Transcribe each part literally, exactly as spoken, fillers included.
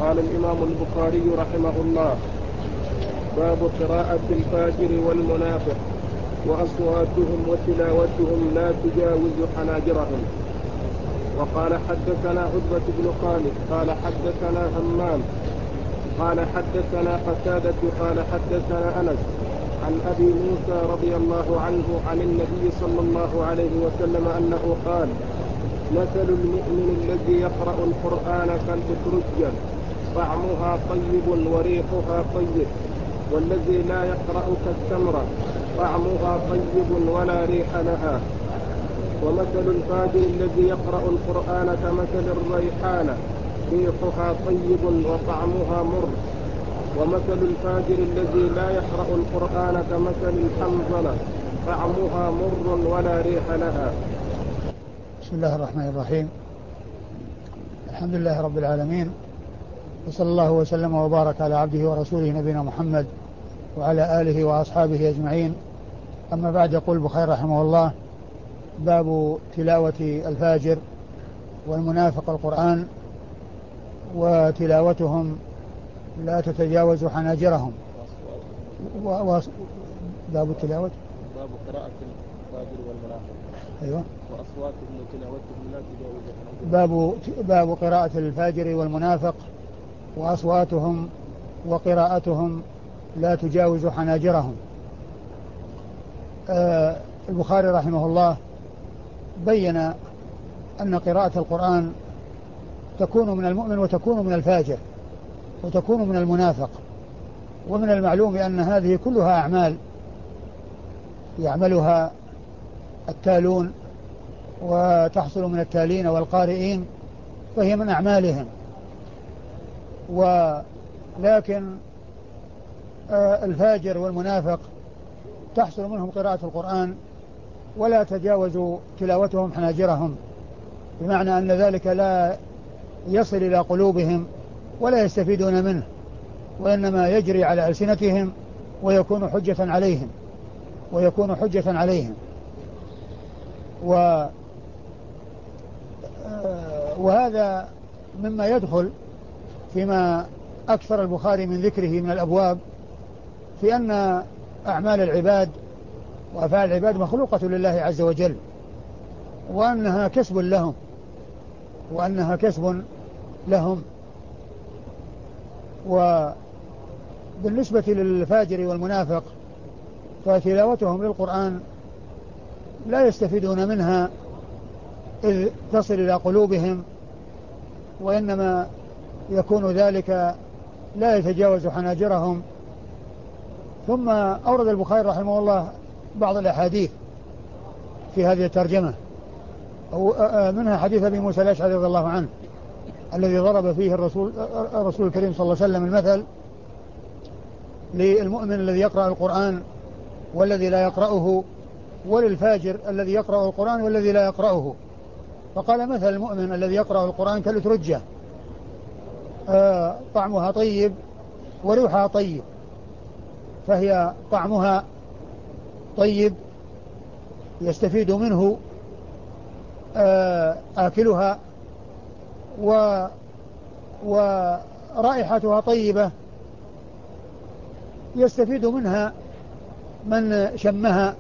قال الإمام البخاري رحمه الله: باب قراءة الفاجر والمنافق وأصواتهم وتلاوتهم لا تجاوز حناجرهم. وقال حدثنا عتبة بن خالد قال حدثنا همام قال حدثنا قتادة قال حدثنا أنس عن أبي موسى رضي الله عنه عن النبي صلى الله عليه وسلم أنه قال: مثل المؤمن الذي يقرأ القرآن كالأترجة طعمها طيب وريحها طيب، والذي لا يقرأ كالتمرة طعمها طيب ولا ريح لها. ومثل الفاجر الذي يقرأ القرآن كمثل الريحانة ريحها طيب وطعمها مر. ومثل الفاجر الذي لا يقرأ القرآن كمثل الحنظلة طعمها مر ولا ريح لها. بسم الله الرحمن الرحيم. الحمد لله رب العالمين، وصلى الله وسلم وبارك على عبده ورسوله نبينا محمد وعلى آله وأصحابه أجمعين. أما بعد، يقول البخاري رحمه الله: باب تلاوة الفاجر والمنافق القرآن وتلاوتهم لا تتجاوز حناجرهم. و... و... باب التلاوة، باب قراءة الفاجر والمنافق، أيوة، وأصواتهم وتلاوتهم لا تجاوز حناجرهم. باب باب قراءة الفاجر والمنافق وأصواتهم وقراءتهم لا تجاوز حناجرهم. آه البخاري رحمه الله بين أن قراءة القرآن تكون من المؤمن وتكون من الفاجر وتكون من المنافق. ومن المعلوم أن هذه كلها أعمال يعملها التالون وتحصل من التالين والقارئين، فهي من أعمالهم. ولكن الفاجر والمنافق تحصل منهم قراءة القرآن ولا تجاوز تلاوتهم حناجرهم، بمعنى أن ذلك لا يصل إلى قلوبهم ولا يستفيدون منه، وإنما يجري على ألسنتهم ويكون حجة عليهم ويكون حجة عليهم و وهذا مما يدخل فيما أكثر البخاري من ذكره من الأبواب، في أن أعمال العباد وأفعال العباد مخلوقة لله عز وجل، وأنها كسب لهم وأنها كسب لهم. وبالنسبة للفاجر والمنافق فتلاوتهم للقرآن لا يستفيدون منها إذ تصل إلى قلوبهم، وإنما يكون ذلك لا يتجاوز حناجرهم. ثم أورد البخاري رحمه الله بعض الأحاديث في هذه الترجمة، أو منها حديث أبي موسى الأشعري رضي الله عنه الذي ضرب فيه الرسول, الرسول الكريم صلى الله عليه وسلم المثل للمؤمن الذي يقرأ القرآن والذي لا يقرأه، وللفاجر الذي يقرأ القرآن والذي لا يقرأه. فقال: مثل المؤمن الذي يقرأ القرآن كالأترجة آه طعمها طيب وريحها طيب، فهي طعمها طيب يستفيد منه آه آكلها، و ورائحتها طيبة يستفيد منها من شمها،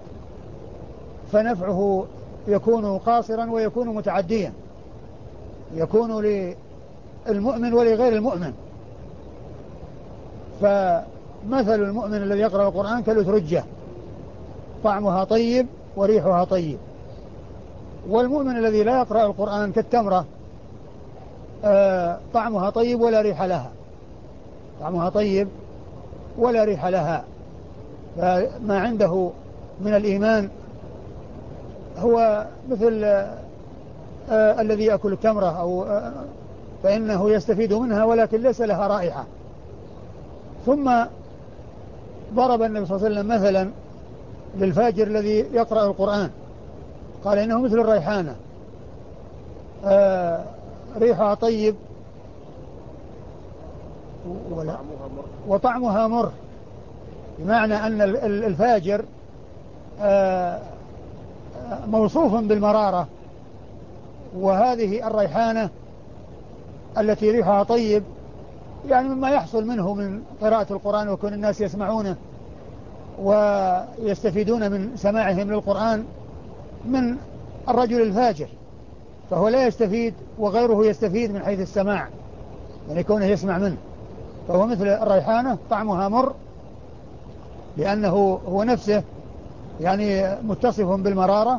فنفعه يكون قاصرا ويكون متعديا، يكون للمؤمن ولغير المؤمن. فمثل المؤمن الذي يقرأ القرآن كالأترجة طعمها طيب وريحها طيب، والمؤمن الذي لا يقرأ القرآن كالتمرة آه طعمها طيب ولا ريح لها طعمها طيب ولا ريح لها. فما عنده من الإيمان هو مثل آه الذي يأكل التمرة أو آه فإنه يستفيد منها ولكن ليس لها رائحة. ثم ضرب النبي صلى الله عليه وسلم مثلا للفاجر الذي يقرأ القرآن، قال: إنه مثل الريحانة آه ريحها طيب وطعمها مر، بمعنى أن الفاجر آه موصوف بالمرارة، وهذه الريحانة التي ريحها طيب يعني مما يحصل منه من قراءة القرآن وكون الناس يسمعونه ويستفيدون من سماعهم للقرآن من الرجل الفاجر، فهو لا يستفيد وغيره يستفيد من حيث السماع، يعني كونه يسمع منه. فهو مثل الريحانة طعمها مر لأنه هو نفسه يعني متصف بالمرارة،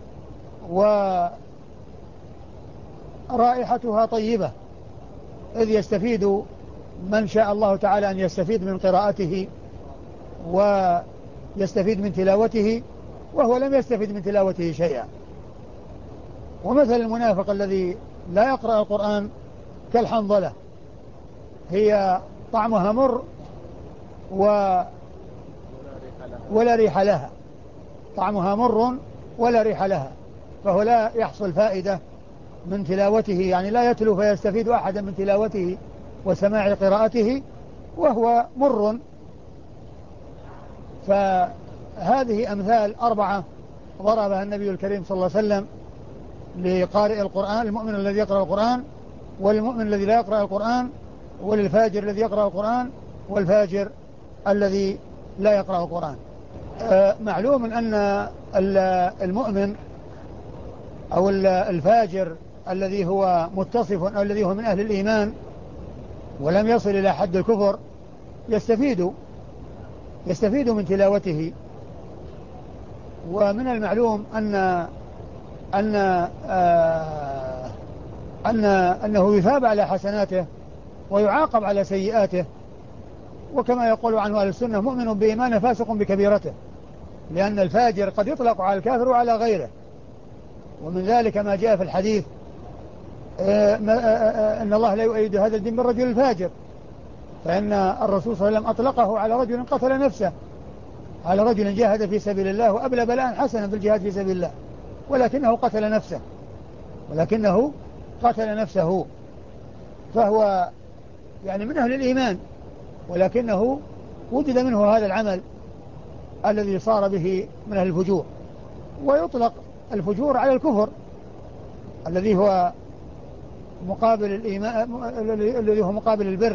ورائحتها طيبة، إذ يستفيد من شاء الله تعالى أن يستفيد من قراءته ويستفيد من تلاوته، وهو لم يستفيد من تلاوته شيئا. ومثل المنافق الذي لا يقرأ القرآن كالحنظلة، هي طعمها مر و ولا ريح لها، طعمها مر ولا ريح لها، فهو لا يحصل فائدة من تلاوته، يعني لا يتلو فيستفيد أحدا من تلاوته وسماع قراءته، وهو مر. فهذه أمثال أربعة ضربها النبي الكريم صلى الله عليه وسلم لقارئ القرآن: المؤمن الذي يقرأ القرآن، والمؤمن الذي لا يقرأ القرآن، وللفاجر الذي يقرأ القرآن، والفاجر الذي لا يقرأ القرآن. آه معلوم أن المؤمن أو الفاجر الذي هو متصف أو الذي هو من أهل الإيمان ولم يصل إلى حد الكفر يستفيد يستفيد من تلاوته. ومن المعلوم أن أن آه أن أنه يثاب على حسناته ويعاقب على سيئاته، وكما يقول عنه أهل السنة: مؤمن بإيمانه فاسق بكبيرته، لأن الفاجر قد يطلق على الكافر وعلى غيره. ومن ذلك ما جاء في الحديث آه آه آه أن الله لا يؤيد هذا الدين بالرجل الفاجر، فإن الرسول صلى الله عليه وسلم أطلقه على رجل قتل نفسه، على رجل جاهد في سبيل الله وأبلى بلاء حسنا في الجهاد في سبيل الله، ولكنه قتل نفسه ولكنه قتل نفسه فهو يعني من أهل الإيمان، ولكنه وجد منه هذا العمل الذي صار به من أهل الفجور. ويطلق الفجور على الكفر الذي هو مقابل الإيمان، الذي هو مقابل البر.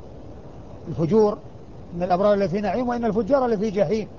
الفجور من الأبرار اللي في نعيم، وإن الفجار اللي في جحيم.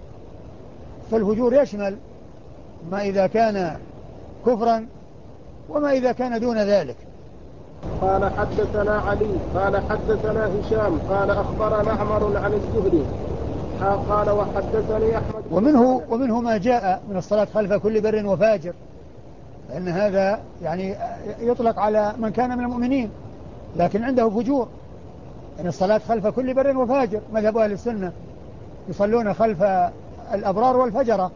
فالفجور يشمل ما إذا كان كفرا وما إذا كان دون ذلك. قال حدثنا علي قال حدثنا هشام قال أخبرنا عمر عن الزهري قال وحدثني أحمد. ومنه, ومنه ما جاء من الصلاة خلف كل بر وفاجر، لأن هذا يعني يطلق على من كان من المؤمنين لكن عنده فجور، يعني الصلاة خلف كل بر وفاجر. مذهب أهل السنة يصلون خلف الأبرار والفجرة،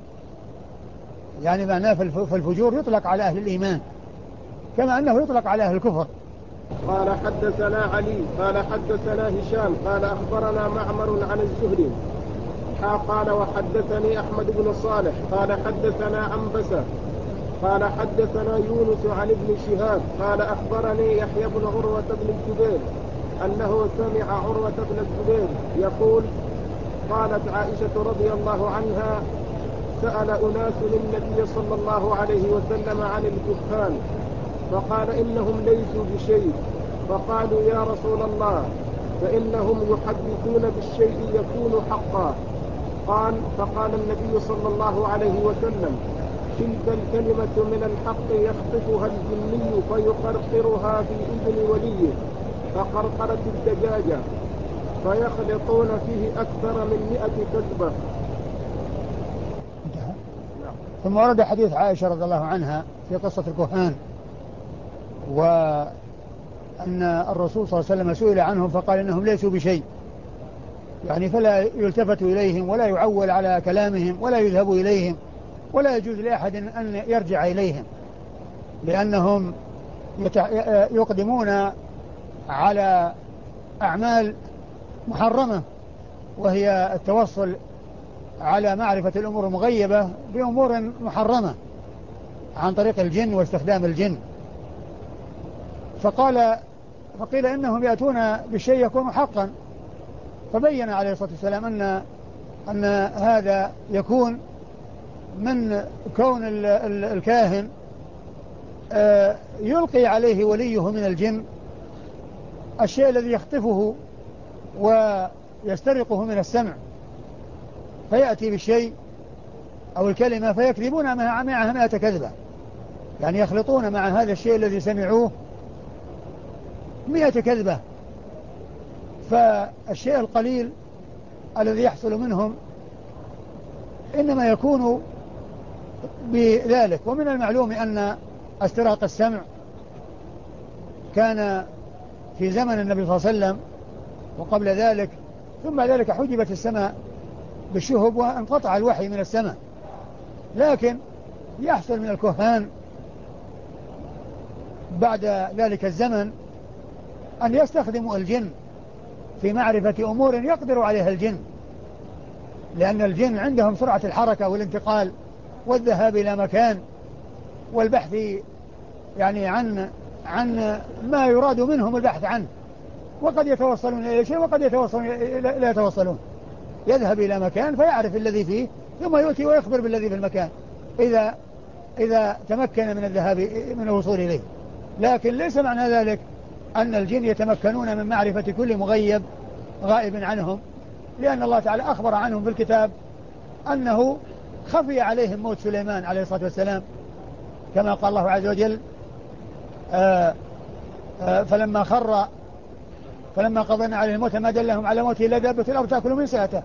يعني معناه في الفجور يطلق على أهل الإيمان كما أنه يطلق على أهل الكفر. قال حدثنا علي قال حدثنا هشام قال أخبرنا معمر عن الزهري قال وحدثني أحمد بن صالح قال حدثنا عنبسة قال حدثنا يونس عن ابن شهاب قال أخبرني يحيى بن عروة بن الزبير أنه سمع عروة بن الزبير يقول: قالت عائشة رضي الله عنها: سأل أناس النبي صلى الله عليه وسلم عن الكهان فقال: إنهم ليسوا بشيء. فقالوا: يا رسول الله، فإنهم يحدثون بالشيء يكون حقا. قال: فقال النبي صلى الله عليه وسلم: تلك الكلمة من الحق يخطفها الجني فيقرقرها في إذن وليه فقرقرة الدجاجة فيخلطون فيه أكثر من مئة كذبة. ثم ورد حديث عائشة رضي الله عنها في قصة الكهان، وأن الرسول صلى الله عليه وسلم سئل عنهم فقال: إنهم ليسوا بشيء، يعني فلا يلتفت إليهم ولا يعول على كلامهم ولا يذهب إليهم ولا يجوز لأحد أن يرجع إليهم، لأنهم يقدمون على أعمال محرمة وهي التوصل على معرفة الأمور المغيبة بأمور محرمة عن طريق الجن واستخدام الجن. فقال فقيل إنهم يأتون بالشيء يكون حقا، فبين عليه الصلاة والسلام أن أن هذا يكون من كون الكاهن يلقي عليه وليه من الجن الشيء الذي يخطفه ويسترقه من السمع، فيأتي بالشيء أو الكلمة فيكذبون معها مئة كذبة، يعني يخلطون مع هذا الشيء الذي سمعوه مئة كذبة. فالشيء القليل الذي يحصل منهم إنما يكون بذلك. ومن المعلوم أن استراق السمع كان في زمن النبي صلى الله عليه وسلم وقبل ذلك، ثم بعد ذلك حجبت السماء بالشهب وانقطع الوحي من السماء. لكن يحصل من الكهان بعد ذلك الزمن أن يستخدموا الجن في معرفة أمور يقدر عليها الجن، لأن الجن عندهم سرعة الحركة والانتقال والذهاب إلى مكان والبحث يعني عن عن ما يراد منهم البحث عنه، وقد يتوصلون إلى شيء وقد يتوصلون لا يتوصلون. يذهب إلى مكان فيعرف الذي فيه ثم يؤتي ويخبر بالذي في المكان إذا إذا تمكن من الذهاب من الوصول إليه. لكن ليس معنى ذلك أن الجن يتمكنون من معرفة كل مغيب غائب عنهم، لأن الله تعالى أخبر عنهم في الكتاب أنه خفي عليهم موت سليمان عليه الصلاة والسلام، كما قال الله عز وجل آآ آآ فلما خر فلما قضينا عليه الموت ما دلهم على موته إلا دابة الأرض تأكل من سأته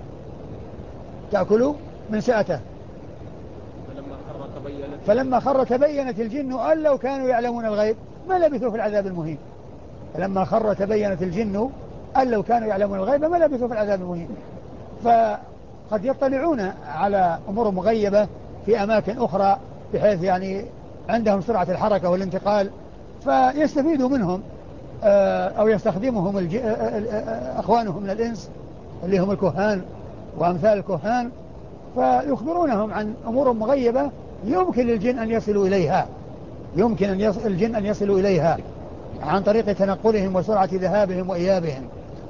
تأكل من سأته فلما خر تبينت فلما خر تبينت الجن أن لو كانوا يعلمون الغيب ما لبثوا في العذاب المهين. فلما خر تبينت الجن أن لو كانوا يعلمون الغيب ما لبثوا في العذاب المهين. فقد يطلعون على أمور مغيبة في أماكن أخرى بحيث يعني عندهم سرعة الحركة والانتقال، فيستفيدوا منهم أو يستخدمهم الج... أخوانهم من الإنس اللي هم الكهان وأمثال الكهان، فيخبرونهم عن أمور مغيبة يمكن للجن أن يصلوا إليها يمكن أن يص... الجن أن يصلوا إليها عن طريق تنقلهم وسرعة ذهابهم وإيابهم.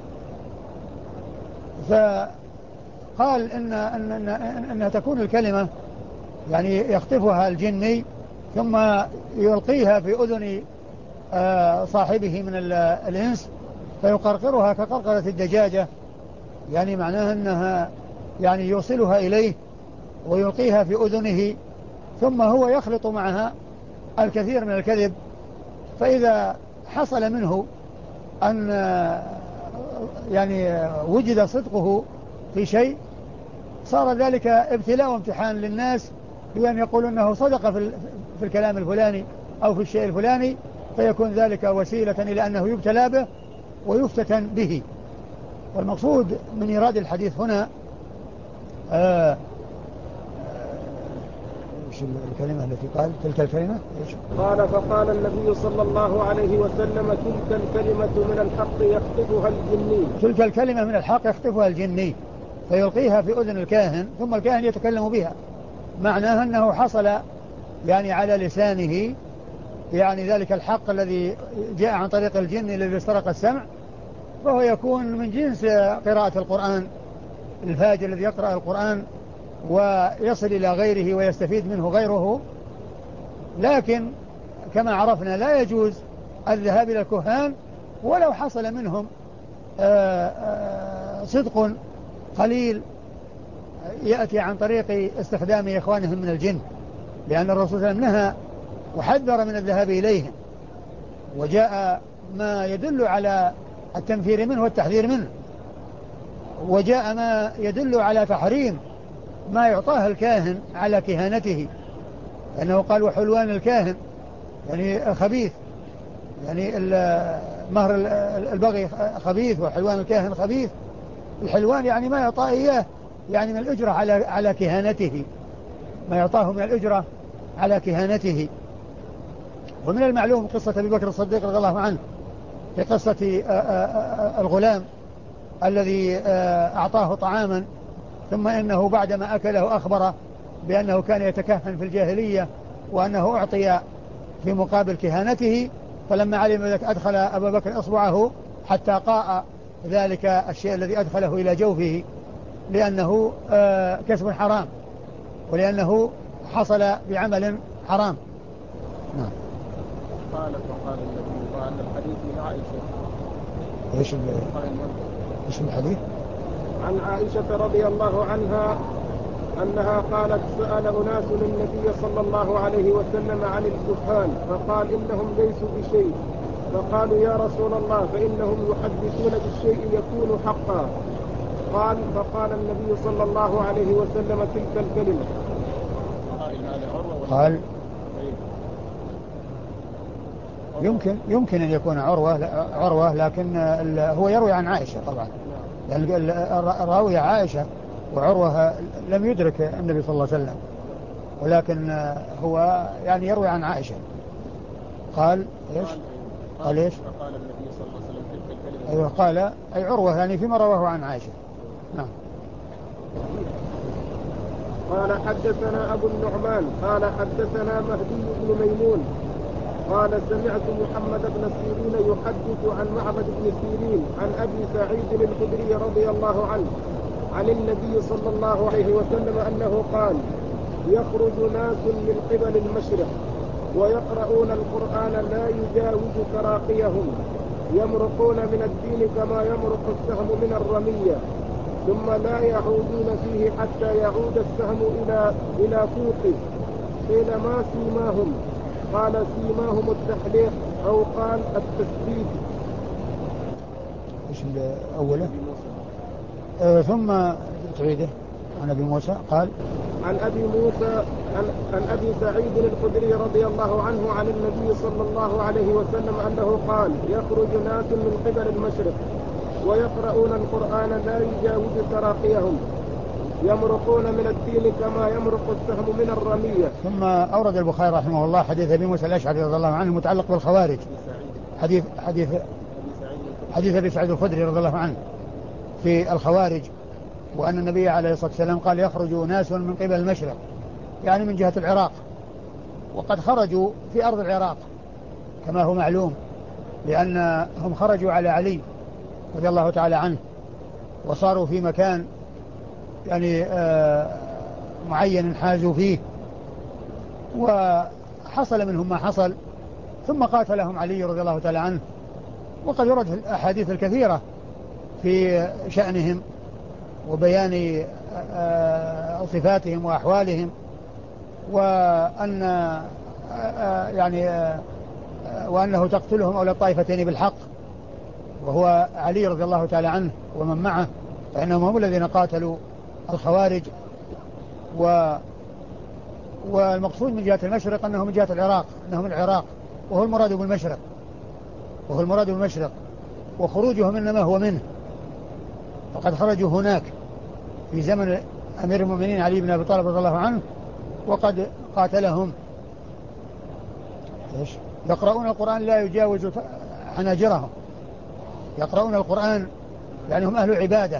فقال إن, إن, إن, إن, إن تكون الكلمة يعني يخطفها الجني ثم يلقيها في أذن صاحبه من الإنس فيقرقرها كقرقرة الدجاجة، يعني معناها أنها يعني يوصلها إليه ويلقيها في أذنه، ثم هو يخلط معها الكثير من الكذب. فإذا حصل منه أن يعني وجد صدقه في شيء صار ذلك ابتلاء وامتحان للناس بأن يقولوا أنه صدق في الكلام الفلاني أو في الشيء الفلاني، فيكون ذلك وسيلة إلى أنه يبتلى به ويفتتن به. والمقصود من إيراد الحديث هنا آه ايش الكلمة التي قال تلك الكلمة إيش؟ قال فقال النبي صلى الله عليه وسلم تلك الكلمة من الحق يخطفها الجني تلك الكلمة من الحق يخطفها الجني فيلقيها في أذن الكاهن ثم الكاهن يتكلم بها، معناها أنه حصل يعني على لسانه يعني ذلك الحق الذي جاء عن طريق الجن الذي استرق السمع، فهو يكون من جنس قراءة القرآن. الفاجر الذي يقرأ القرآن ويصل إلى غيره ويستفيد منه غيره. لكن كما عرفنا لا يجوز الذهاب إلى الكهان ولو حصل منهم آآ آآ صدق قليل يأتي عن طريق استخدام إخوانهم من الجن، لأن الرسول صلى الله عليه وسلم نهى وحذر من الذهاب إليهم، وجاء ما يدل على التنفير منه والتحذير منه، وجاء ما يدل على تحريم ما يعطاه الكاهن على كهانته، لأنه قال وحلوان الكاهن يعني خبيث، يعني مهر البغي خبيث وحلوان الكاهن خبيث. الحلوان يعني ما يعطاه إياه يعني من الأجرة على على كهانته، ما يعطاه من الأجرة على كهانته. ومن المعلوم قصة أبي بكر الصديق رضي الله عنه في قصة الغلام الذي أعطاه طعاما ثم إنه بعدما أكله أخبره بأنه كان يتكهن في الجاهلية وأنه أعطي في مقابل كهانته، فلما علم ذلك أدخل أبا بكر أصبعه حتى قاء ذلك الشيء الذي أدخله إلى جوفه، لأنه كسب حرام ولأنه حصل بعمل حرام. نعم. قالت وقال النبي وأن الحديث من عائشة. ايش ايش الحديث؟ عن عائشة رضي الله عنها أنها قالت سأل أناس النبي صلى الله عليه وسلم عن الكهان فقال إنهم ليسوا بشيء، فقالوا يا رسول الله فإنهم يحدثون بالشيء يكون حقا. قال فقال النبي صلى الله عليه وسلم تلك الكلمة. قال يمكن يمكن أن يكون عروة عروة لكن هو يروي عن عائشة طبعا، لأن الراوية عائشة وعروة لم يدرك النبي صلى الله عليه وسلم، ولكن هو يعني يروي عن عائشة. قال ايش؟ قال ايش؟ قال النبي صلى الله عليه وسلم تلك الكلمة. ايوه قال اي عروة يعني فيما رواه عن عائشة. نعم. قال حدثنا أبو النعمان قال حدثنا مهدي بن ميمون قال سمعت محمد بن سيرين يحدث عن معبد بن سيرين عن أبي سعيد الخدري رضي الله عنه عن النبي صلى الله عليه وسلم أنه قال يخرج ناس من قبل المشرق ويقرؤون القرآن لا يجاوز تراقيهم يمرقون من الدين كما يمرق السهم من الرمية ثم لا يعودون فيه حتى يعود السهم إلى إلى فوقه. قيل ما سيماهم؟ قال سيماهم التحليق أو قال التسبيح. ايش الأولى؟ آه ثم تعيده. عن أبي موسى قال عن أبي موسى عن, عن أبي سعيد الخدري رضي الله عنه عن النبي صلى الله عليه وسلم أنه قال يخرج ناس من قبل المشرق ويقرؤون القرآن لا يجاوز تراقيهم يمرقون من الدين كما يمرق السهم من الرمية. ثم أورد البخاري رحمه الله حديث أبي موسى الأشعري رضي الله عنه متعلق بالخوارج، حديث حديث حديث أبي سعيد الخدري رضي الله عنه في الخوارج، وأن النبي عليه الصلاة والسلام قال يخرج ناس من قبل المشرق يعني من جهة العراق، وقد خرجوا في أرض العراق كما هو معلوم، لأنهم خرجوا على علي رضي الله تعالى عنه وصاروا في مكان يعني آه معين حازوا فيه وحصل منهم ما حصل، ثم قاتلهم علي رضي الله تعالى عنه. وقد ورد الأحاديث الكثيرة في شأنهم وبيان آه صفاتهم وأحوالهم، وأن آه يعني آه وأنه تقتلهم أولى الطائفتين بالحق وهو علي رضي الله تعالى عنه ومن معه، فإنهم هم الذين قاتلوا الخوارج. و والمقصود من جهة المشرق أنه من جهة العراق، أنه من العراق وهو المراد بالمشرق وهو المراد بالمشرق وخروجهم إنما هو منه، فقد خرجوا هناك في زمن أمير المؤمنين علي بن أبي طالب رضي الله عنه وقد قاتلهم. يقرؤون القرآن لا يجاوز حناجرهم، يقرؤون القرآن يعني هم أهل عبادة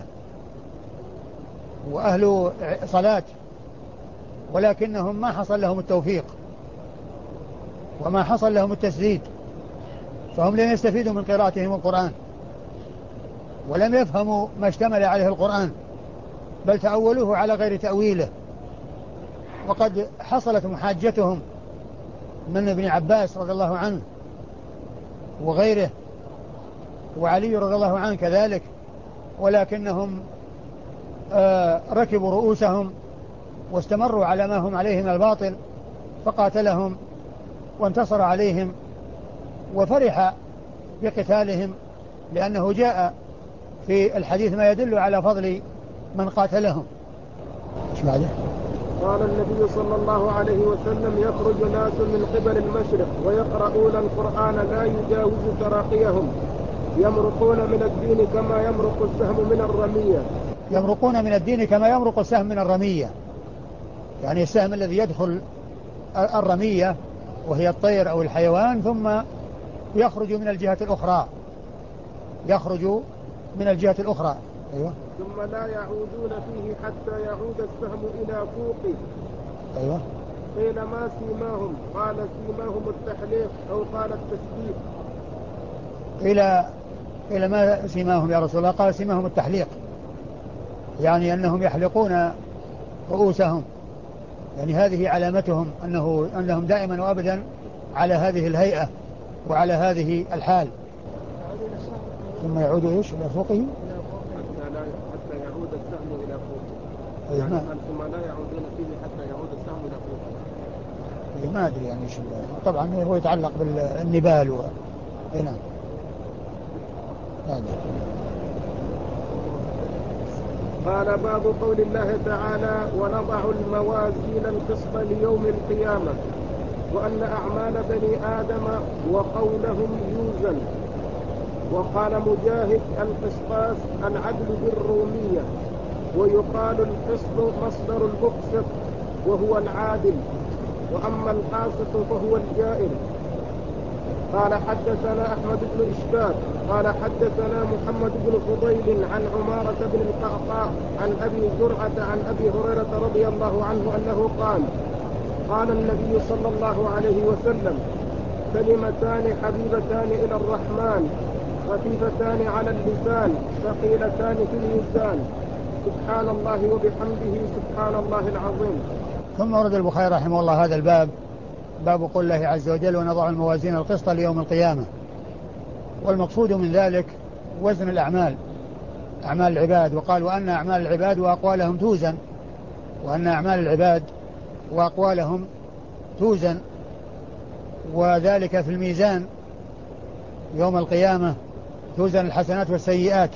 وأهل صلاة، ولكنهم ما حصل لهم التوفيق وما حصل لهم التسديد، فهم لم يستفيدوا من قراءتهم القرآن ولم يفهموا ما اشتمل عليه القرآن، بل تأولوه على غير تأويله. وقد حصلت محاجتهم من ابن عباس رضي الله عنه وغيره وعلي رضي الله عنه كذلك، ولكنهم آه ركبوا رؤوسهم واستمروا على ما هم عليه من الباطل، فقاتلهم وانتصر عليهم وفرح بقتالهم، لأنه جاء في الحديث ما يدل على فضل من قاتلهم. ايش بعده؟ قال النبي صلى الله عليه وسلم يخرج ناس من قبل المشرق ويقرؤون القرآن لا يجاوز تراقيهم يمرقون من الدين كما يمرق السهم من الرمية. يمرقون من الدين كما يمرق السهم من الرمية، يعني السهم الذي يدخل الرمية وهي الطير أو الحيوان ثم يخرج من الجهة الأخرى، يخرج من الجهة الأخرى. أيوة. ثم لا يعودون فيه حتى يعود السهم إلى فوقه. أيوة. قيل ما سيماهم؟ قال سيماهم التحليق أو قال التسبيح. إلى إلى ما سيماهم يا رسول الله؟ قال سيماهم التحليق، يعني أنهم يحلقون رؤوسهم، يعني هذه علامتهم أنه أنهم دائما وأبدا على هذه الهيئة وعلى هذه الحال. ثم يعود إيش إلى فوقه حتى لا حتى يعود السهم إلى فوقه. يعني ثم لا يعودون فيه حتى يعود السهم إلى فوقه. ما أدري يعني شو. طبعا هو يتعلق بالنبال و... نعم. هذا. قال باب قول الله تعالى ونضع الموازين القسط ليوم القيامة وأن أعمال بني آدم وقولهم يوزن. وقال مجاهد القسطاس العدل بالرومية ويقال القسط مصدر المقسط وهو العادل وأما القاسط فهو الجائر. قال حدثنا أحمد بن إشكال قال حدثنا محمد بن فضيل عن عمارة بن القعقاع عن أبي زرعة عن أبي هريرة رضي الله عنه أنه قال قال النبي صلى الله عليه وسلم كلمتان حبيبتان إلى الرحمن خفيفتان على اللسان ثقيلتان في الميزان سبحان الله وبحمده سبحان الله العظيم. ثم ورد البخاري رحمه الله هذا الباب باب قول الله عز وجل ونضع الموازين القسط ليوم القيامة. والمقصود من ذلك وزن الأعمال أعمال العباد. وقال وأن أعمال العباد وأقوالهم توزن وأن أعمال العباد وأقوالهم توزن وذلك في الميزان يوم القيامة توزن الحسنات والسيئات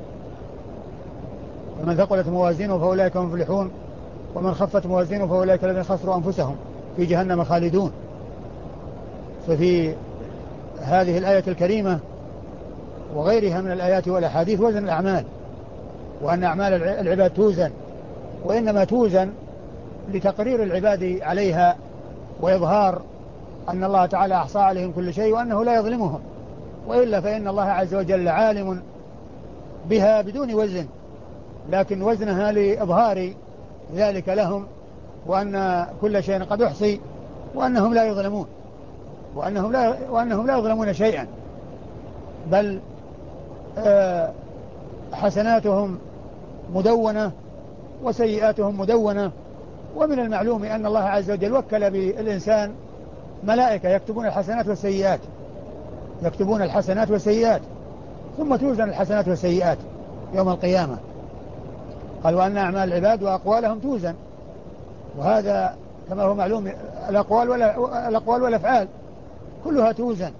ومن ثقلت موازينه فأولئك هم المفلحون ومن خفت موازينه فأولئك الذين خسروا أنفسهم في جهنم خالدون. ففي هذه الآية الكريمة وغيرها من الآيات والأحاديث وزن الأعمال وأن أعمال العباد توزن وإنما توزن لتقرير العباد عليها وإظهار أن الله تعالى أحصى عليهم كل شيء وأنه لا يظلمهم وإلا فإن الله عز وجل عالم بها بدون وزن لكن وزنها لإظهار ذلك لهم وأن كل شيء قد أحصي وأنهم لا يظلمون وأنهم لا, وأنهم لا يظلمون شيئا بل آه حسناتهم مدونة وسيئاتهم مدونة. ومن المعلوم أن الله عز وجل وكل بالإنسان ملائكة يكتبون الحسنات والسيئات يكتبون الحسنات والسيئات ثم توزن الحسنات والسيئات يوم القيامة. قال وأن أعمال العباد وأقوالهم توزن وهذا كما هو معلوم الأقوال, ولا الأقوال والأفعال كلها توزن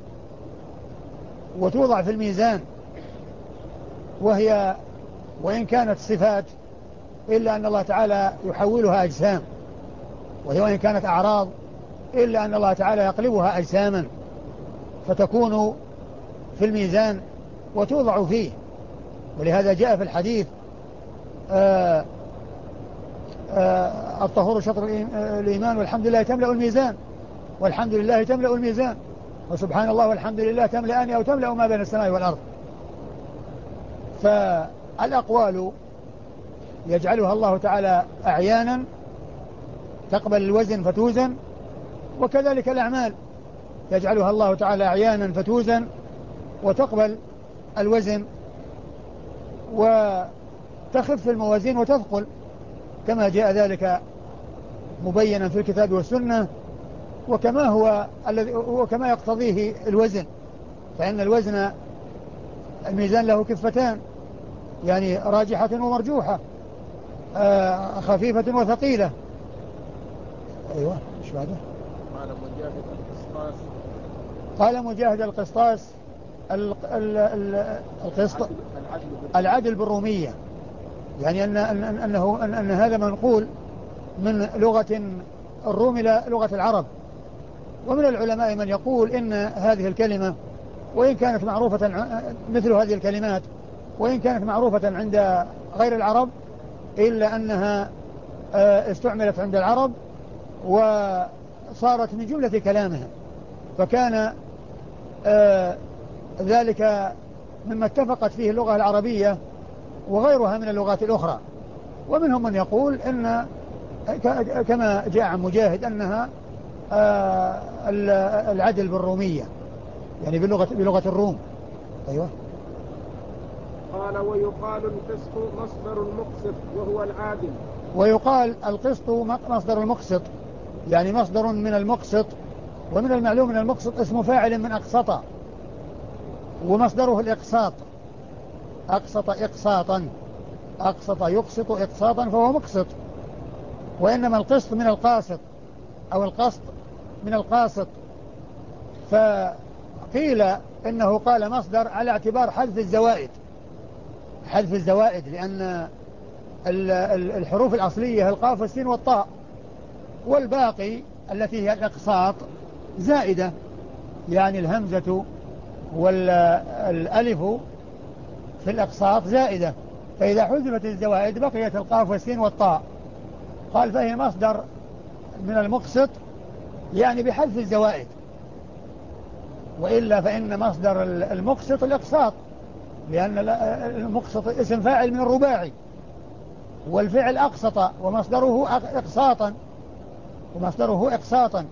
وتوضع في الميزان وهي وإن كانت صفات إلا أن الله تعالى يحولها أجسام وهي وإن كانت أعراض إلا أن الله تعالى يقلبها أجساما فتكون في الميزان وتوضع فيه. ولهذا جاء في الحديث آآ آآ الطهور شطر الإيمان والحمد لله تملأ الميزان والحمد لله تملأ الميزان وسبحان الله والحمد لله تملأان أو تملأ ما بين السماء والأرض. فالأقوال يجعلها الله تعالى أعيانا تقبل الوزن فتوزن وكذلك الأعمال يجعلها الله تعالى أعيانا فتوزن وتقبل الوزن وتخف الموازين وتثقل كما جاء ذلك مبينا في الكتاب والسنة وكما هو الذي وكما يقتضيه الوزن. فإن الوزن الميزان له كفتان يعني راجحة ومرجوحة آه خفيفة وثقيلة. أيوة إيش بعده؟ قال مجاهد القسطاس قال مجاهد القسطاس ال ال ال القسط العدل بالرومية يعني أن أن أنه أن, أن هذا منقول من لغة الروم إلى لغة العرب. ومن العلماء من يقول إن هذه الكلمة وإن كانت معروفة مثل هذه الكلمات وإن كانت معروفة عند غير العرب إلا أنها استعملت عند العرب وصارت من جملة كلامهم فكان ذلك مما اتفقت فيه اللغة العربية وغيرها من اللغات الأخرى. ومنهم من يقول إن كما جاء عن مجاهد أنها العدل بالرومية يعني بلغة, بلغة الروم. أيوة. قال ويقال القسط مصدر المقسط وهو العادل. ويقال القسط مصدر المقسط يعني مصدر من المقسط ومن المعلوم أن المقسط اسم فاعل من أقسط، ومصدره الإقساط، أقسط إقساطا، أقسط يقسط إقساطا فهو مقسط. وإنما القسط من القاسط أو القسط من القاسط. فقيل إنه قال مصدر على اعتبار حذف الزوائد، حذف الزوائد، لأن الحروف الأصلية القاف والسين والطاء، والباقي التي هي الإقساط زائدة، يعني الهمزة والألف في الإقساط زائدة، فإذا حذفت الزوائد بقيت القاف والسين والطاء. قال فهي مصدر من المقسط، يعني بحذف الزوائد، وإلا فإن مصدر المقسط الإقساط، لأن المقسط اسم فاعل من الرباعي، والفعل أقسط ومصدره إقساطا، ومصدره إقساطا،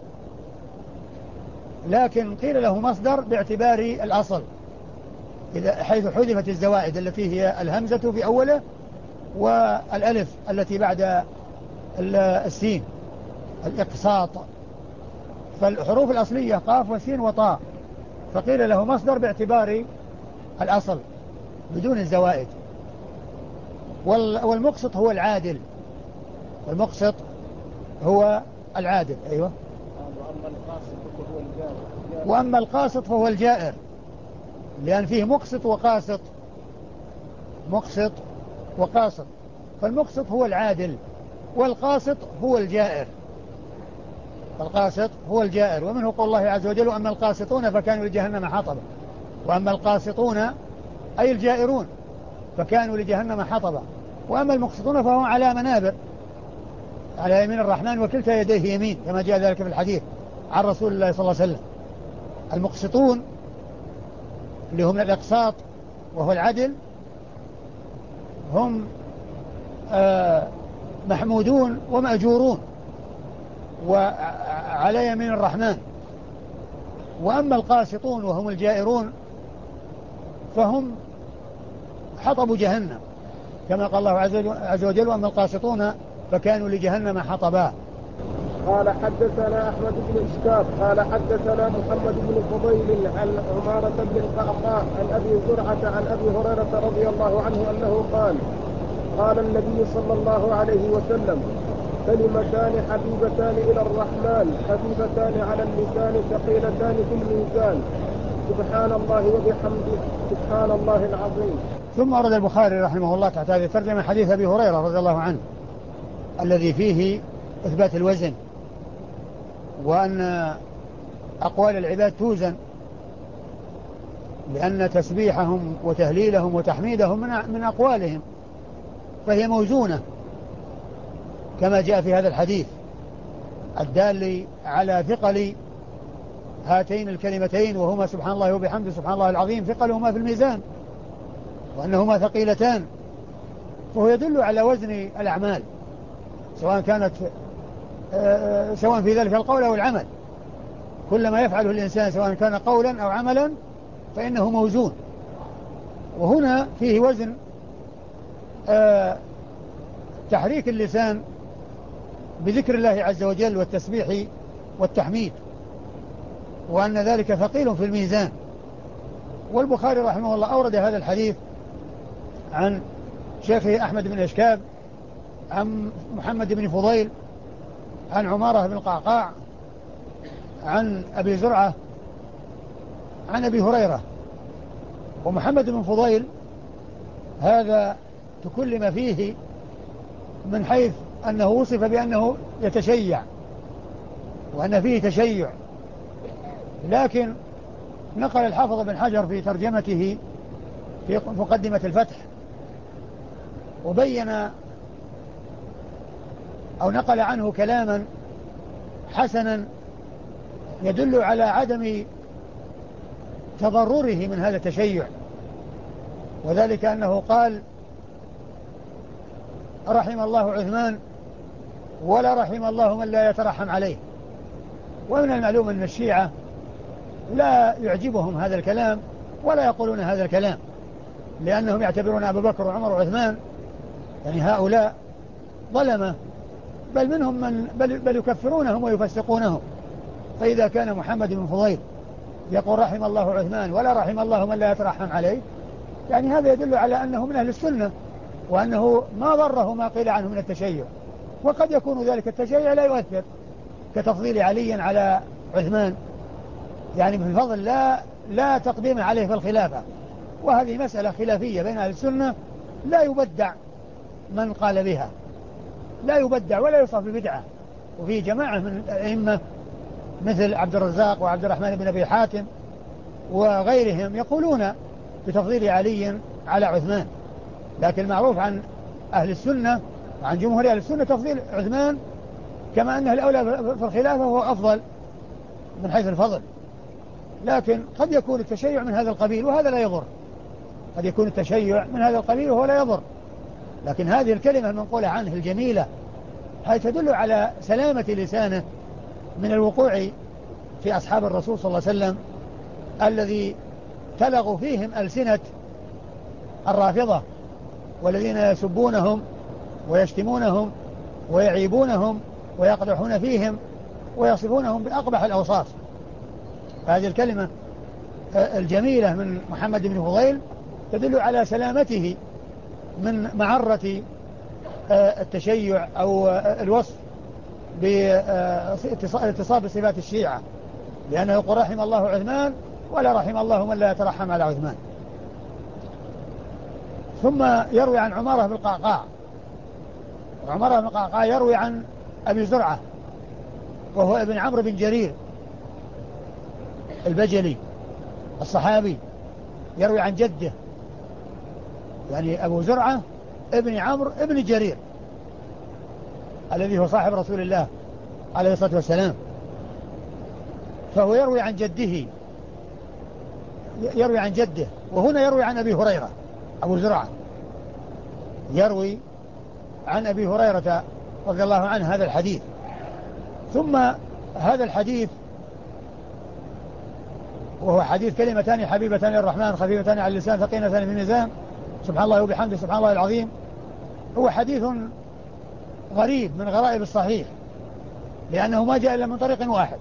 لكن قيل له مصدر باعتبار الأصل، إذا حيث حذفت الزوائد التي هي الهمزة في أوله والألف التي بعد السين، الإقساط. فالحروف الأصلية قاف وسين وطاء، فقيل له مصدر باعتبار الأصل بدون الزوائد. والمقسط هو العادل، المقسط هو العادل. أيوة. وأما القاسط فهو الجائر، لأن فيه مقسط وقاسط، مقسط وقاسط، فالمقسط هو العادل، والقاسط هو الجائر، القاسط هو الجائر. ومنه قول الله عز وجل: وأما القاسطون فكانوا لجهنم حطبا. وأما القاسطون أي الجائرون فكانوا لجهنم حطبا، وأما المقسطون فهم على منابر على يمين الرحمن وكلتا يديه يمين، كما جاء ذلك في الحديث عن رسول الله صلى الله عليه وسلم. المقسطون اللي هم الإقساط وهو العدل هم آه محمودون ومأجورون وعلى يمين الرحمن. وأما القاسطون وهم الجائرون فهم حطب جهنم، كما قال الله عز وجل: وأما القاسطون فكانوا لجهنم حطبا. قال حدثنا أحمد بن إشكاب قال حدثنا محمد بن فضيل عن عمارة بن القعقاع عن أبي زرعة عن أبي هريرة رضي الله عنه أنه قال: قال النبي صلى الله عليه وسلم: كلمتان حبيبتان إلى الرحمن خفيفتان على اللسان ثقيلتان في الميزان، سبحان الله وبحمده سبحان الله العظيم. ثم أورد البخاري رحمه الله تحت هذه الترجمة حديث أبي هريرة رضي الله عنه الذي فيه إثبات الوزن، وأن أقوال العباد توزن، لأن تسبيحهم وتهليلهم وتحميدهم من أقوالهم، فهي موزونة كما جاء في هذا الحديث الدال على ثقل هاتين الكلمتين، وهما سبحان الله وبحمده سبحان الله العظيم، ثقلهما في الميزان وأنهما ثقيلتان، فهو يدل على وزن الأعمال، سواء كانت سواء في ذلك القول أو العمل، كلما يفعله الإنسان سواء كان قولا أو عملا فإنه موزون. وهنا فيه وزن تحريك اللسان بذكر الله عز وجل والتسبيح والتحميد، وأن ذلك ثقيل في الميزان. والبخاري رحمه الله أورد هذا الحديث عن شيخه أحمد بن إشكاب عن محمد بن فضيل عن عمارة بن القعقاع عن أبي زرعة عن أبي هريرة. ومحمد بن فضيل هذا تكلم فيه من حيث أنه وصف بأنه يتشيع وأن فيه تشيع، لكن نقل الحافظ بن حجر في ترجمته في مقدمة الفتح وبين أو نقل عنه كلاما حسنا يدل على عدم تضرره من هذا التشيع، وذلك أنه قال: رحم الله عثمان ولا رحم الله من لا يترحم عليه. ومن المعلوم أن الشيعة لا يعجبهم هذا الكلام ولا يقولون هذا الكلام، لأنهم يعتبرون أبو بكر وعمر وعثمان يعني هؤلاء ظلمة، بل منهم من بل, بل يكفرونهم ويفسقونهم، فإذا كان محمد بن فضيل يقول رحم الله عثمان ولا رحم الله من لا يترحم عليه، يعني هذا يدل على أنه من أهل السنة، وأنه ما ضره ما قيل عنه من التشيع. وقد يكون ذلك التشيع لا يؤثر، كتفضيل علي على عثمان، يعني في الفضل لا لا تقديم عليه في الخلافة. وهذه مسألة خلافية بين أهل السنة لا يبدع من قال بها، لا يبدع ولا يوصف ببدعة. وفي جماعة من الأئمة مثل عبد الرزاق وعبد الرحمن بن أبي حاتم وغيرهم يقولون بتفضيل علي على عثمان، لكن معروف عن أهل السنة وعن جمهور أهل السنة تفضيل عثمان كما أنه الأولى في الخلافة وهو أفضل من حيث الفضل. لكن قد يكون التشيع من هذا القبيل وهذا لا يضر، قد يكون التشيع من هذا القبيل وهو لا يضر. لكن هذه الكلمة المنقولة عنه الجميلة هي تدل على سلامة لسانه من الوقوع في أصحاب الرسول صلى الله عليه وسلم الذي تلغوا فيهم ألسنة الرافضة، والذين يسبونهم ويشتمونهم ويعيبونهم ويقدحون فيهم ويصفونهم بأقبح الأوصاف. هذه الكلمة الجميلة من محمد بن فضيل تدل على سلامته من معرة التشيع أو الوصف باتصاب بصفات الشيعة، لأنه يقول رحم الله عثمان ولا رحم الله من لا يترحم على عثمان. ثم يروي عن عمارة بن القعقاع، وعمارة بن القعقاع يروي عن أبي زرعة وهو ابن عمرو بن جرير البجلي الصحابي، يروي عن جده، يعني أبو زرعة ابن عمرو ابن جرير الذي هو صاحب رسول الله عليه الصلاة والسلام، فهو يروي عن جده، يروي عن جده. وهنا يروي عن أبي هريرة، أبو زرعة يروي عن أبي هريرة رضي الله عنه هذا الحديث. ثم هذا الحديث وهو حديث كلمتان حبيبتان للرحمن خفيفتان على اللسان ثقيلتان في الميزان سبحان الله وبحمده سبحان الله العظيم، هو حديث غريب من غرائب الصحيح، لأنه ما جاء إلا من طريق واحد،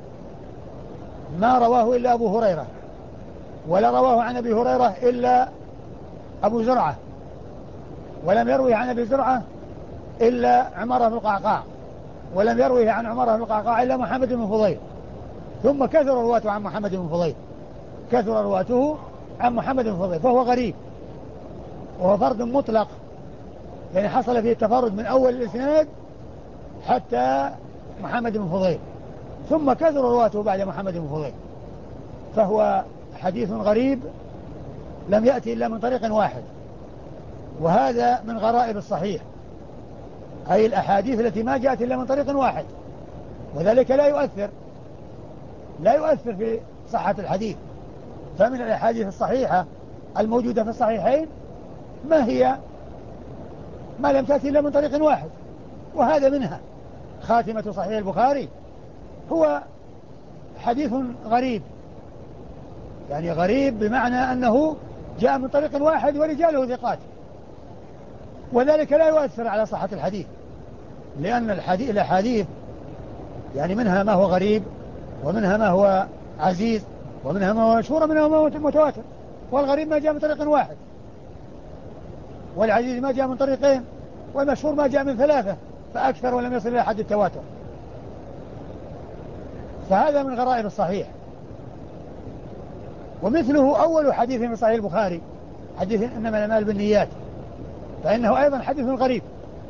ما رواه إلا أبو هريرة، ولا رواه عن أبي هريرة إلا أبو زرعة، ولم يروي عن أبي زرعة إلا عمارة بن القعقاع، ولم يروي عن عمارة بن القعقاع إلا محمد بن فضيل. ثم كثر رواته عن محمد بن فضيل، كثر رواته عن محمد بن فضيل، فهو غريب وهو فرد مطلق، يعني حصل فيه التفرد من أول الإسناد حتى محمد بن فضيل، ثم كثر رواته بعد محمد بن فضيل، فهو حديث غريب لم يأتي إلا من طريق واحد. وهذا من غرائب الصحيح، أي الأحاديث التي ما جاءت إلا من طريق واحد، وذلك لا يؤثر لا يؤثر في صحة الحديث. فمن الأحاديث الصحيحة الموجودة في الصحيحين ما هي ما لم تأتي إلا من طريق واحد، وهذا منها. خاتمة صحيح البخاري هو حديث غريب، يعني غريب بمعنى أنه جاء من طريق واحد ورجاله ثقات، وذلك لا يؤثر على صحة الحديث، لأن الحديث الأحاديث يعني منها ما هو غريب، ومنها ما هو عزيز، ومنها ما هو مشهور، ومنها ما هو متواتر. والغريب ما جاء من طريق واحد، والعزيز ما جاء من طريقين، والمشهور ما جاء من ثلاثة فأكثر ولم يصل إلى حد التواتر. فهذا من غرائب الصحيح. ومثله أول حديث من صحيح البخاري حديث إنما الأعمال بالنيات، فإنه أيضا حديث غريب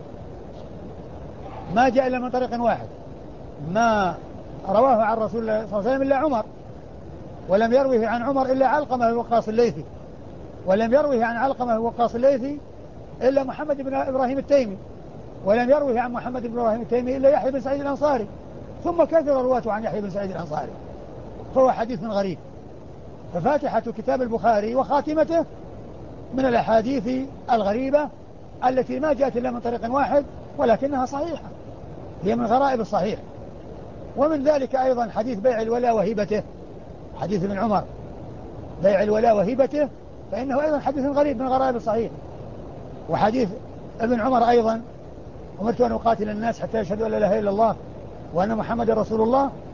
ما جاء إلا من طريق واحد، ما رواه عن رسول الله صلى الله عليه وسلم إلا عمر، ولم يروه عن عمر إلا علقمة وقاص الليثي، ولم يروه عن علقمة وقاص الليثي إلا محمد بن إبراهيم التيمي، ولم يروه عن محمد بن إبراهيم التيمي إلا يحيى بن سعيد الأنصاري، ثم كثر رواته عن يحيى بن سعيد الأنصاري، فهو حديث غريب. ففاتحة كتاب البخاري وخاتمته من الأحاديث الغريبة التي ما جاءت إلا من طريق واحد ولكنها صحيحة، هي من غرائب الصحيح. ومن ذلك أيضا حديث بيع الولاء وهبته، حديث ابن عمر بيع الولاء وهبته، فإنه أيضا حديث غريب من غرائب الصحيح. وحديث ابن عمر أيضا أمرت أن أقاتل الناس حتى يشهدوا أن لا إله إلا الله وأن محمد رسول الله،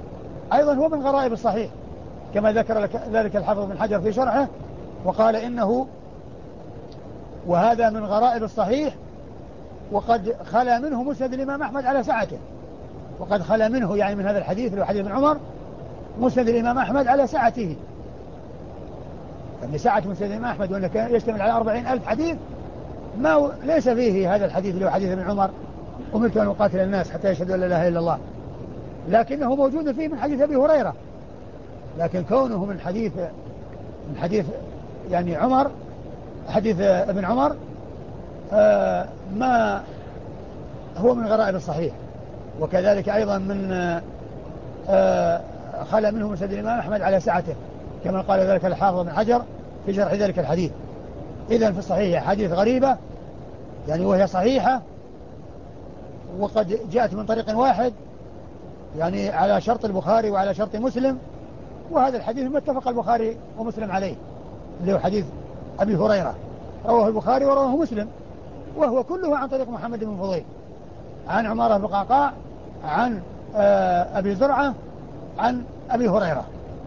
أيضا هو من غرائب الصحيح كما ذكر ذلك الحافظ بن حجر في شرحه وقال إنه وهذا من غرائب الصحيح وقد خلا منه مسند الإمام أحمد على سعته، وقد خلا منه يعني من هذا الحديث اللي هو حديث ابن عمر مسند الإمام أحمد على سعته، يعني سعة مسند الإمام أحمد وأنه كان يشتمل على أربعين ألف حديث ما ليس فيه هذا الحديث اللي هو حديث ابن عمر أمرت أن أقاتل الناس حتى يشهدوا أن لا إله إلا الله، لكنه موجود فيه من حديث أبي هريرة، لكن كونه من حديث من حديث يعني عمر حديث ابن عمر آه ما هو من غرائب الصحيح. وكذلك أيضا من آه خلى منه مسند الإمام أحمد على سعته كما قال ذلك الحافظ بن حجر في شرح ذلك الحديث. إذن في الصحيح حديث غريبة يعني وهي صحيحة وقد جاءت من طريق واحد يعني على شرط البخاري وعلى شرط مسلم، وهذا الحديث متفق البخاري ومسلم عليه اللي هو حديث أبي هريرة رواه البخاري ورواه مسلم، وهو كله عن طريق محمد بن فضيل عن عمارة بن قعقاع عن أبي زرعة عن أبي هريرة.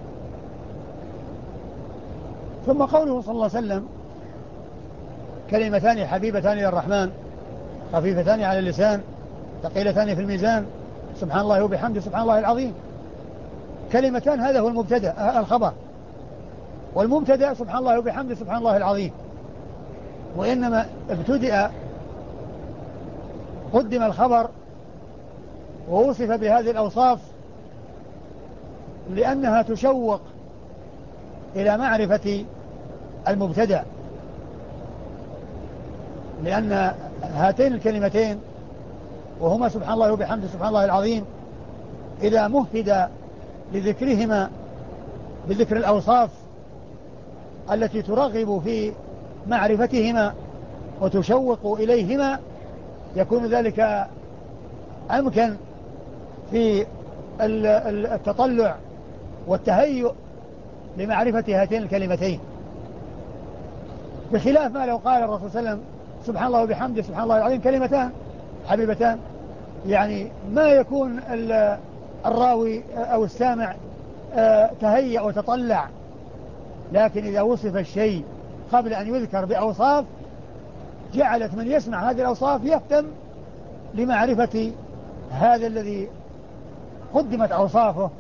ثم قوله صلى الله عليه وسلم كلمتان حبيبتان للرحمن خفيفتان على اللسان ثقيلتان في الميزان سبحان الله وبحمده سبحان الله العظيم. كلمتان هذا هو المبتدأ الخبر، والمبتدأ سبحان الله وبحمده سبحان الله العظيم، وإنما ابتدأ قدم الخبر ووصف بهذه الأوصاف لأنها تشوق إلى معرفة المبتدأ، لأن هاتين الكلمتين وهما سبحان الله وبحمده سبحان الله العظيم إذا مهد لذكرهما بذكر الأوصاف التي ترغب في معرفتهما وتشوق إليهما يكون ذلك أمكن في التطلع والتهيؤ لمعرفة هاتين الكلمتين، بخلاف ما لو قال الرسول صلى الله عليه وسلم سبحان الله وبحمده سبحان الله العظيم كلمتان حبيبتان، يعني ما يكون الراوي أو السامع تهيأ وتطلع، لكن إذا وصف الشيء قبل أن يذكر بأوصاف جعلت من يسمع هذه الأوصاف يهتم لمعرفة هذا الذي قدمت أوصافه،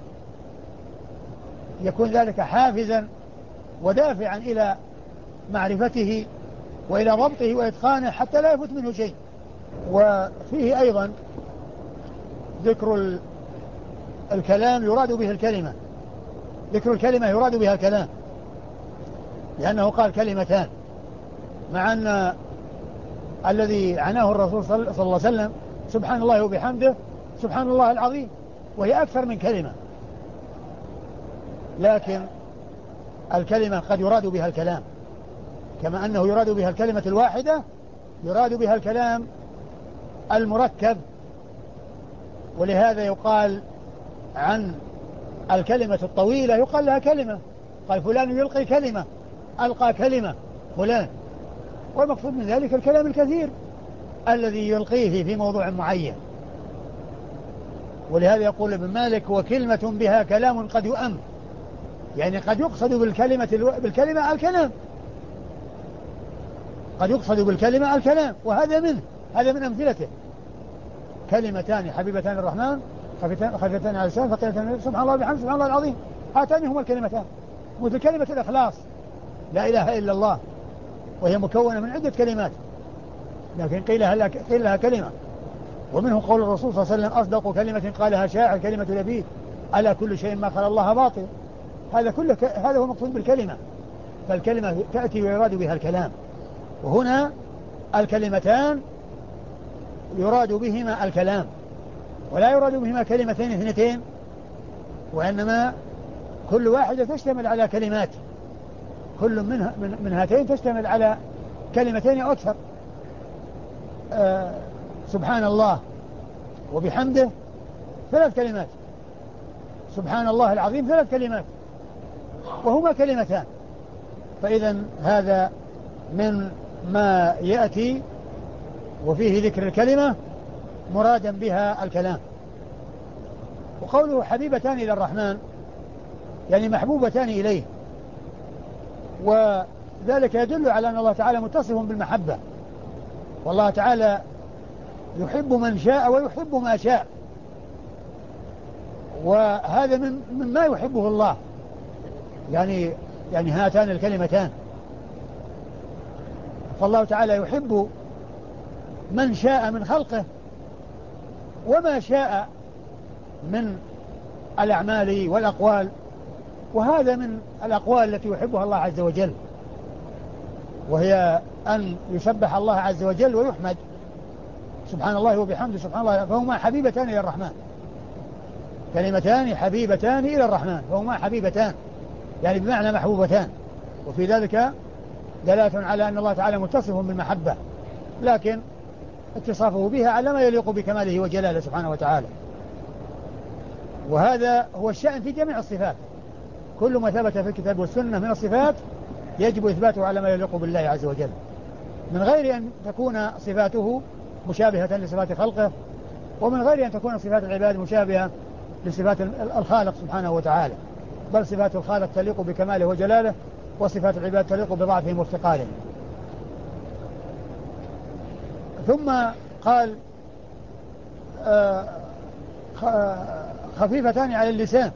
يكون ذلك حافزا ودافعا إلى معرفته وإلى ضبطه وإتقانه حتى لا يفوت منه شيء. وفيه أيضا ذكر الكلام يراد به الكلمة، ذكر الكلمة يراد بها الكلام، لأنه قال كلمتان، مع أن الذي عناه الرسول صلى الله عليه وسلم سبحان الله وبحمده سبحان الله العظيم، وهي أكثر من كلمة، لكن الكلمة قد يراد بها الكلام، كما أنه يراد بها الكلمة الواحدة يراد بها الكلام المركب. ولهذا يقال عن الكلمة الطويلة يقال لها كلمة، قال فلان يلقي كلمة، ألقى كلمة فلان، والمقصود من ذلك الكلام الكثير الذي يلقيه في موضوع معين. ولهذا يقول ابن مالك وكلمة بها كلام قد يؤم، يعني قد يقصد بالكلمة الو... بالكلمة الكلام، قد يقصد بالكلمة الكلام، وهذا منه، هذا من أمثلته. كلمتان حبيبتان الرحمن خفيفتان على اللسان ثقيلتان سبحان الله وبحمده سبحان الله العظيم، هاتان هما الكلمتان. مثل كلمة الإخلاص لا إله إلا الله، وهي مكونة من عدة كلمات، لكن قيل لها, قيل لها كلمة. ومنه قول الرسول صلى الله عليه وسلم أصدق كلمة قالها شاعر كلمة لبيد ألا كل شيء ما خلا الله باطل. هذا كله ك... هذا هو المقصود بالكلمة، فالكلمة تأتي ويراد بها الكلام، وهنا الكلمتان يراد بهما الكلام، ولا يراد بهما كلمتين اثنتين، وإنما كل واحدة تشتمل على كلمات، كل منها من, من هاتين تشتمل على كلمتين أو أكثر. آه سبحان الله وبحمده ثلاث كلمات، سبحان الله العظيم ثلاث كلمات، وهما كلمتان. فإذا هذا من ما يأتي وفيه ذكر الكلمة مرادا بها الكلام. وقوله حبيبتان إلى الرحمن يعني محبوبتان إليه، وذلك يدل على أن الله تعالى متصف بالمحبة، والله تعالى يحب من شاء ويحب ما شاء، وهذا من مما يحبه الله، يعني يعني هاتان الكلمتان، فالله تعالى يحب من شاء من خلقه وما شاء من الأعمال والأقوال، وهذا من الأقوال التي يحبها الله عز وجل، وهي أن يسبح الله عز وجل ويحمد سبحان الله وبحمده سبحان الله، فهما حبيبتان إلى الرحمن، كلمتان حبيبتان إلى الرحمن، فهما حبيبتان يعني بمعنى محبوبتان، وفي ذلك دلالة على أن الله تعالى متصف بالمحبة، لكن اتصافه بها على ما يليق بكماله وجلاله سبحانه وتعالى. وهذا هو الشأن في جميع الصفات، كل ما ثبت في الكتاب والسنة من الصفات يجب إثباته على ما يليق بالله عز وجل، من غير أن تكون صفاته مشابهة لصفات خلقه، ومن غير أن تكون صفات العباد مشابهة لصفات الخالق سبحانه وتعالى، بل صفات الخالق تليق بكماله وجلاله، وصفات العباد تليق بضعفهم وافتقارهم. ثم قال آه خفيفتان على اللسان،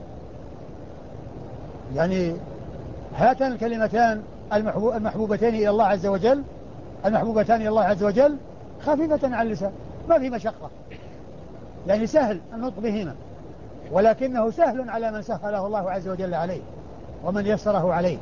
يعني هاتان الكلمتان المحبوبتين إلى الله عز وجل، المحبوبتان إلى الله عز وجل خفيفة على اللسان، ما في مشقة، يعني سهل النطق بهما، ولكنه سهل على من سهله الله عز وجل عليه ومن يسره عليه.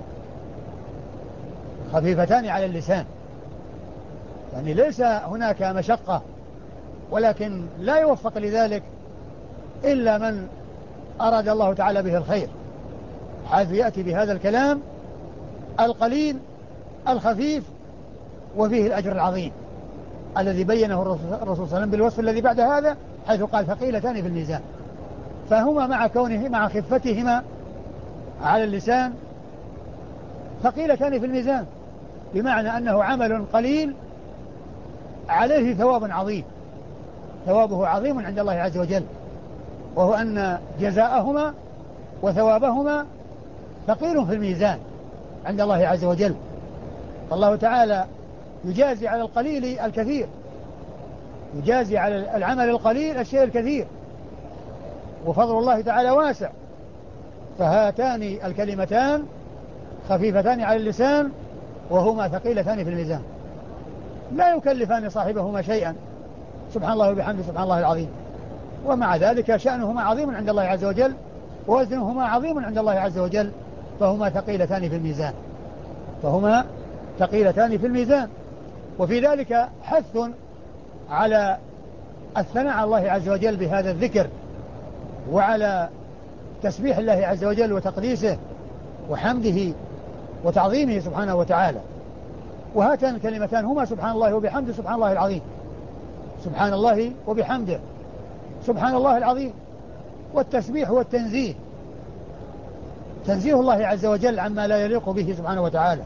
خفيفتان على اللسان يعني ليس هناك مشقة، ولكن لا يوفق لذلك إلا من أراد الله تعالى به الخير، حيث يأتي بهذا الكلام القليل الخفيف وفيه الأجر العظيم الذي بينه الرسول صلى الله عليه وسلم بالوصف الذي بعد هذا، حيث قال ثقيلتان في الميزان، فهما مع كونه مع خفتهما على اللسان ثقيلتان في الميزان، بمعنى أنه عمل قليل عليه ثواب عظيم، ثوابه عظيم عند الله عز وجل، وهو أن جزاءهما وثوابهما ثقيل في الميزان عند الله عز وجل، فالله تعالى يجازي على القليل الكثير، يجازي على العمل القليل الشيء الكثير، وفضل الله تعالى واسع. فهاتان الكلمتان خفيفتان على اللسان وهما ثقيلتان في الميزان، لا يكلفان صاحبهما شيئا، سبحان الله وبحمده سبحان الله العظيم، ومع ذلك شأنهما عظيم عند الله عز وجل، ووزنهما عظيم عند الله عز وجل، فهما ثقيلتان في الميزان، فهما ثقيلتان في الميزان. وفي ذلك حث على الثناء على الله عز وجل بهذا الذكر، وعلى تسبيح الله عز وجل وتقديسه وحمده وتعظيمه سبحانه وتعالى. وهاتان الكلمتان هما سبحان الله وبحمده سبحان الله العظيم، سبحان الله وبحمده سبحان الله العظيم. والتسبيح هو التنزيه، تنزيه الله عز وجل عما لا يليق به سبحانه وتعالى،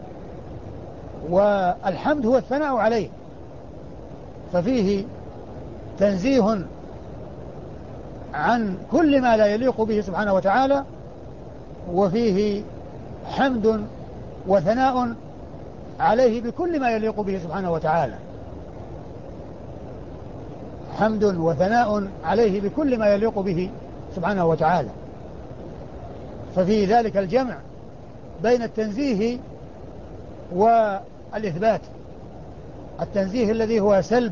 والحمد هو الثناء عليه، ففيه تنزيه عن كل ما لا يليق به سبحانه وتعالى، وفيه حمد وثناء عليه بكل ما يليق به سبحانه وتعالى، حمد وثناء عليه بكل ما يليق به سبحانه وتعالى. ففي ذلك الجمع بين التنزيه والإثبات، التنزيه الذي هو سلب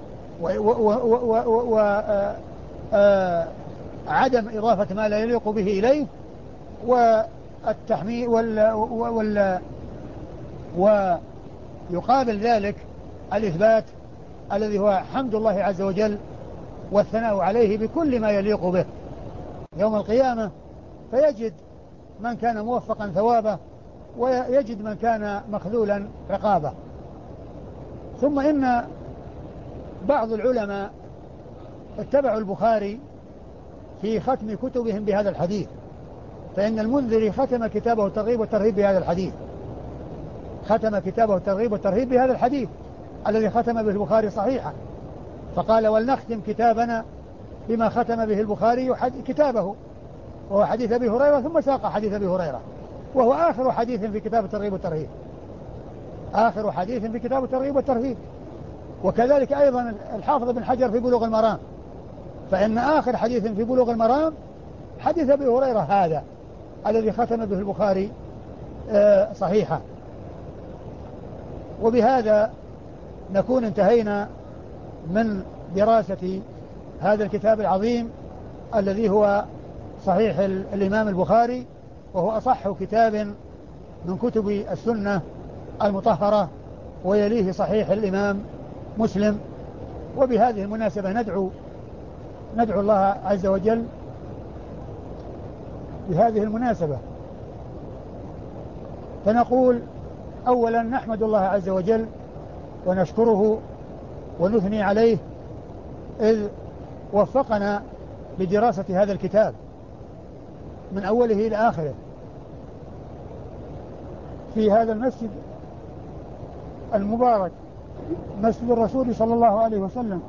وعدم إضافة ما لا يليق به إليه، والتحميد وال وال ويقابل ذلك الإثبات الذي هو حمد الله عز وجل والثناء عليه بكل ما يليق به يوم القيامة، فيجد من كان موفقا ثوابه ويجد من كان مخذولا عقابه. ثم إن بعض العلماء اتبعوا البخاري في ختم كتبهم بهذا الحديث، فإن المنذري ختم كتابه الترغيب والترهيب بهذا الحديث، ختم كتابه الترغيب والترهيب بهذا الحديث الذي ختم به البخاري صحيحا، فقال ولنختم كتابنا بما ختم به البخاري كتابه، وهو حديث أبي هريرة، ثم ساق حديث أبي هريرة، وهو آخر حديث في كتاب الترغيب والترهيب، آخر حديث في كتاب الترغيب والترهيب. وكذلك أيضا الحافظ بن حجر في بلوغ المرام، فإن آخر حديث في بلوغ المرام حديث أبي هريرة هذا الذي ختم به البخاري صحيحة. وبهذا نكون انتهينا من دراسة هذا الكتاب العظيم الذي هو صحيح الإمام البخاري، وهو أصح كتاب من كتب السنة المطهرة، ويليه صحيح الإمام مسلم. وبهذه المناسبة ندعو ندعو الله عز وجل بهذه المناسبة فنقول أولا نحمد الله عز وجل ونشكره ونثني عليه إذ وفقنا لدراسة هذا الكتاب من أوله إلى آخره في هذا المسجد المبارك، مسجد الرسول صلى الله عليه وسلم.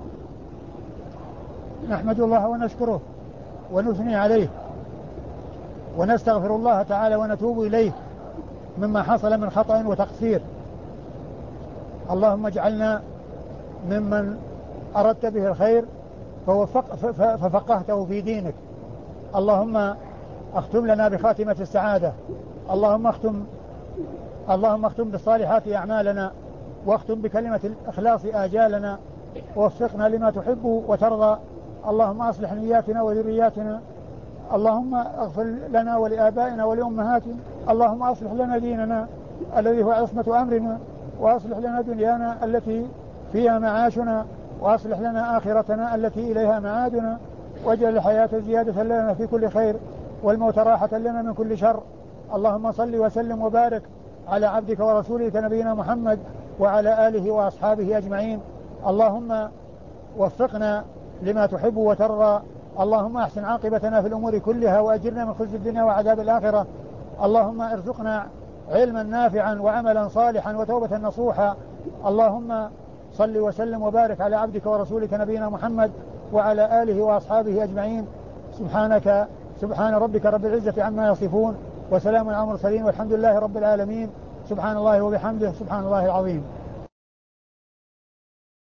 نحمد الله ونشكره ونثني عليه ونستغفر الله تعالى ونتوب إليه مما حصل من خطأ وتقصير. اللهم اجعلنا ممن أردت به الخير فوفق ففقهته في دينك. اللهم اختم لنا بخاتمة السعادة. اللهم اختم اللهم اختم بالصالحات أعمالنا، واختم بكلمة الإخلاص آجالنا، ووفقنا لما تحب وترضى. اللهم أصلح نياتنا وذرياتنا. اللهم اغفر لنا ولآبائنا ولأمهاتنا. اللهم أصلح لنا ديننا الذي هو عصمة أمرنا، وأصلح لنا دنيانا التي فيها معاشنا، وأصلح لنا آخرتنا التي إليها معادنا، واجعل الحياة زيادة لنا في كل خير والموت راحة لنا من كل شر. اللهم صل وسلم وبارك على عبدك ورسولك نبينا محمد وعلى آله وأصحابه أجمعين. اللهم وفقنا لما تحب وترضى. اللهم أحسن عاقبتنا في الأمور كلها وأجرنا من خزي الدنيا وعذاب الآخرة. اللهم ارزقنا علما نافعا وعملا صالحا وتوبة نصوحا. اللهم صل وسلم وبارك على عبدك ورسولك نبينا محمد وعلى آله وأصحابه أجمعين. سبحانك سبحان ربك رب العزة عما يصفون، وسلام على المرسلين، والحمد لله رب العالمين. سبحان الله وبحمده، سبحان الله العظيم.